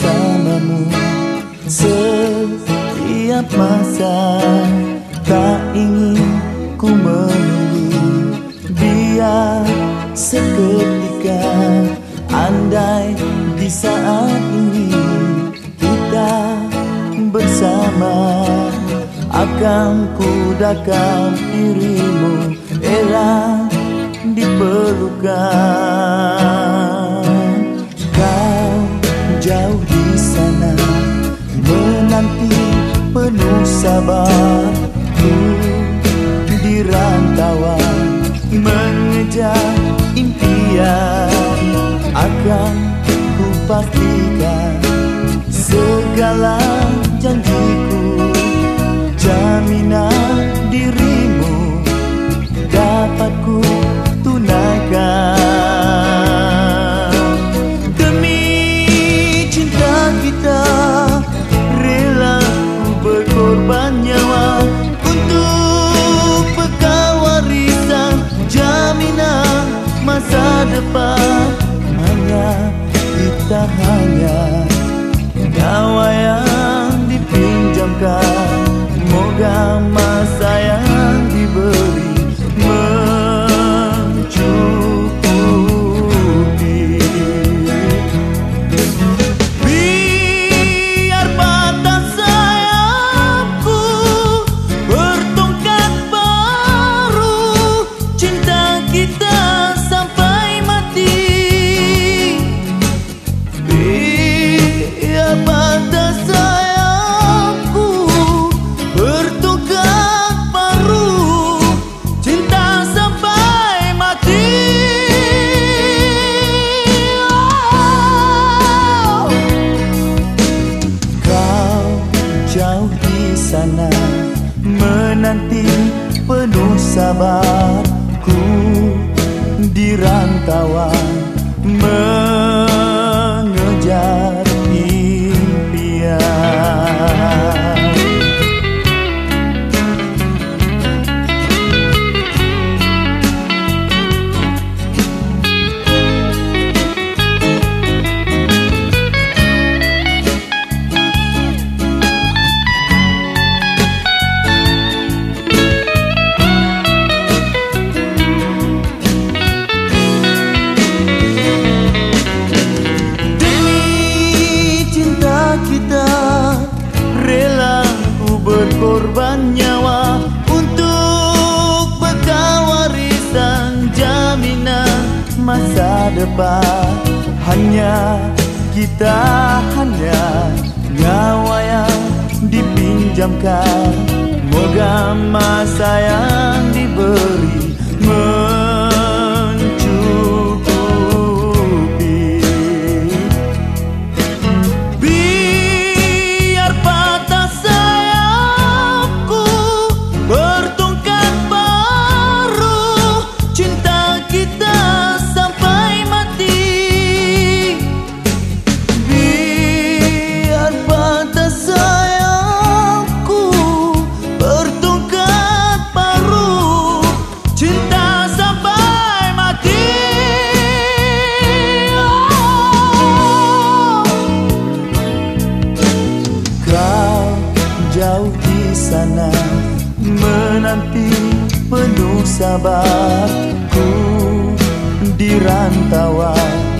bersamamu setiap masa. Tak ingin ku menunggu, biar seketika. Andai di saat ini kita bersama, akan kudakan dirimu elak diperlukan. Kau jauh di sana menanti penuh sabar, ku di rantauan mengejar impian. Akan ku pastikan segala janjiku, jaminan dirimu dapat ku tunaikan. Demi cinta kita rela ku berkorban nyawa, untuk bekal warisan jaminan masa depan. Hanya kita, hanya nyawa yang dipinjamkan. Moga masa yang diberi mencukupi. Biar batas sayapku bertongkat baru, cinta kita sampai mati. Biar batas sayapku bertongkat baru, cinta sampai mati. Kau jauh di sana menanti penuh sabar, ku di rantauan mengejar impian. Kita rela ku berkorban nyawa, untuk bekal warisan jaminan masa depan. Hanya kita, hanya nyawa yang dipinjamkan. Moga masa yang diberi mencukupi. Jauh di sana menanti penuh sabar, ku di rantauan